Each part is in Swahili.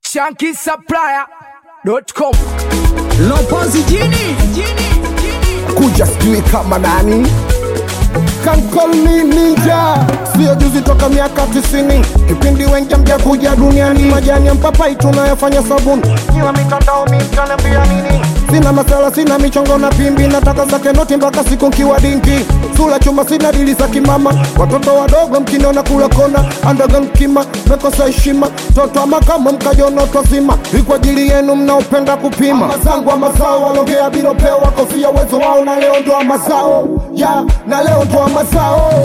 shankisupplier.com. Lopozi jini kuja sijui kama nani Can call me ninja. Sio juzi toka miaka 90 kipindi wengi mja kuja duniani. Majani ya mpapai tunayafanya sabuni. Kila mitandao mitaniambia nini? Sina masala, sina michongo na pimbi. Nataka zake noti mpaka siku nkiwa dinki. Sula chuma sina dili za kimama. Watoto wadogo mkiniona kula kona. Andaga mkima, mekosa heshima. Toto ama kama mkajono tozima. Hii kwa ajili yenu mnaopenda kupima. Mazangu wa mazao walongea bila pewa kofia uwezo wao. Na leo ndo mazao ya na leo ndo mazao.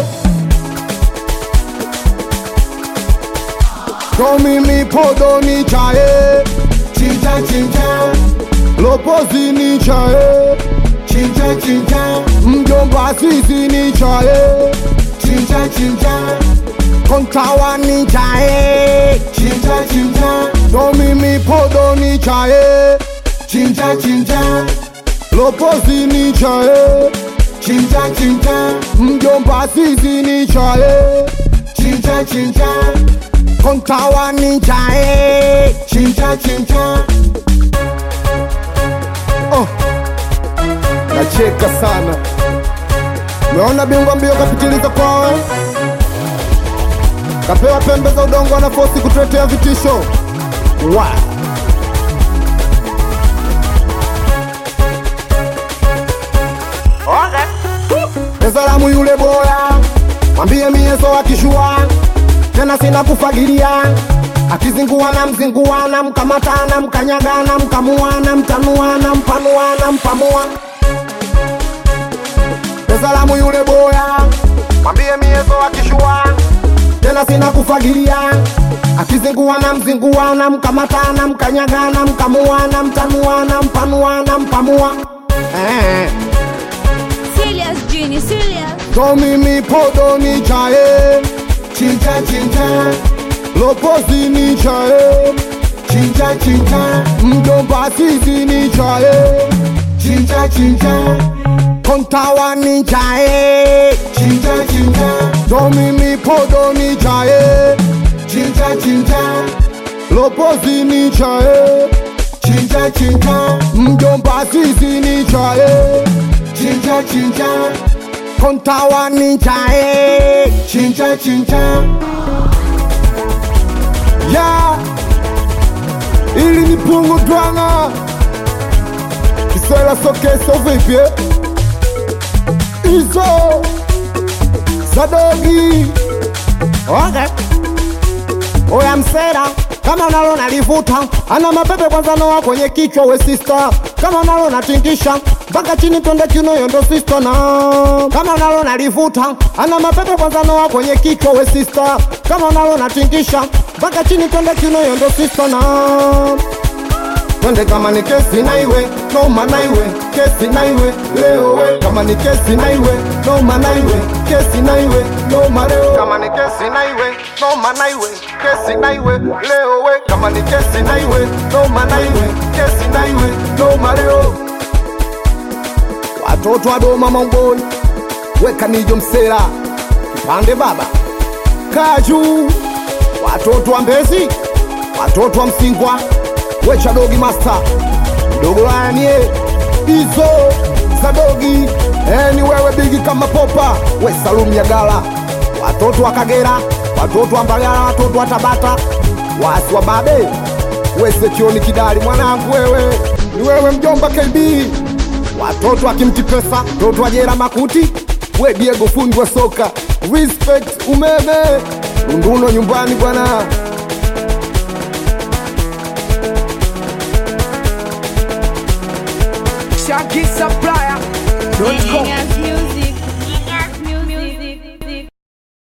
Kwa mimi podo ni chae chinja chinja. Lopozi ni chae chinja chinja. Mjomba sisi ni chae chinja chinja. Kontawa ni chae chinja chinja. Kwa mimi podo ni chae chinja chinja. Lopozi ni chae chinja chinja. Mjomba sisi ni chae chinja chinja. Kontawa ni chae chinja chinja. Oh, nacheka sana. Meona bingwa mbio kapitiliza kwawe. Kapewa pembe za udongo na fosi kutuletea vitisho. Wa Ezalamu yule boya mwambie mieso wakishua. Tena sina kufagilia. Akizingua na mzingua na mkamata na mkanyaga na mkamua na mtanua na mpanua na mpamua. Ezalamu yule boya mwambie mieso wakishua. Tena sina kufagilia. Akizingua na mzingua na mkamata na mkanyaga na mkamua na mtanua na mpanua na mpamua. Serious Genie, serious. Kwa mimi podo ni chae chinja chinja. Lopozi ni chae chinja chinja. Mjomba sisi ni chae chinja chinja. Kontawa ni chae chinja chinja. Kwa mimi podo ni chae chinja chinja. Lopozi ni chae chinja chinja. Mjomba sisi ni chae chinja chinja. Kontawa ni chae chinja chinja. Ya ili ni pungu dwana. Kisela soke so vipi Izo Sadogi. Okay. Oya msera kama unalo nalivuta. Ana mapepe kwanza noa kwenye kichwa we sister. Kama unalo natingisha mpaka chini twende kiuno yondo sister na. Kama unalo nalivuta. Ana mapepe kwanza noa kwenye kichwa we sister. Kama unalo natingisha mpaka chini twende kiuno yondo sister na. Twende kama ni kesi na iwe noma na iwe kesi na iwe leo we. Kama ni kesi na iwe noma na iwe kesi na iwe noma leo. Kama ni kesi na iwe noma na iwe kesi na iwe leo we. Kama ni kesi na iwe noma na iwe kesi na iwe noma leo. Watoto wadoma mamboni weka nijo msera kipande baba Kaju. Watoto wa Mbezi, watoto wa Msingwa wecha dogi master. Dogo lanie Izo Sadogi. Ni wewe bigi kama popa. We Salum ya gala. Watoto wa Kagera, watoto wa Mbagala, watoto wa Tabata. Wasi wa babe we Sekioni Kidali mwanangu wewe. Ni wewe mjomba KB. Watoto wa Kimtipesa, watoto wa Jera Makuti. We Diego fundi wa soka. Respect umeme Lunduno nyumbani bwana. shankisupplier.com.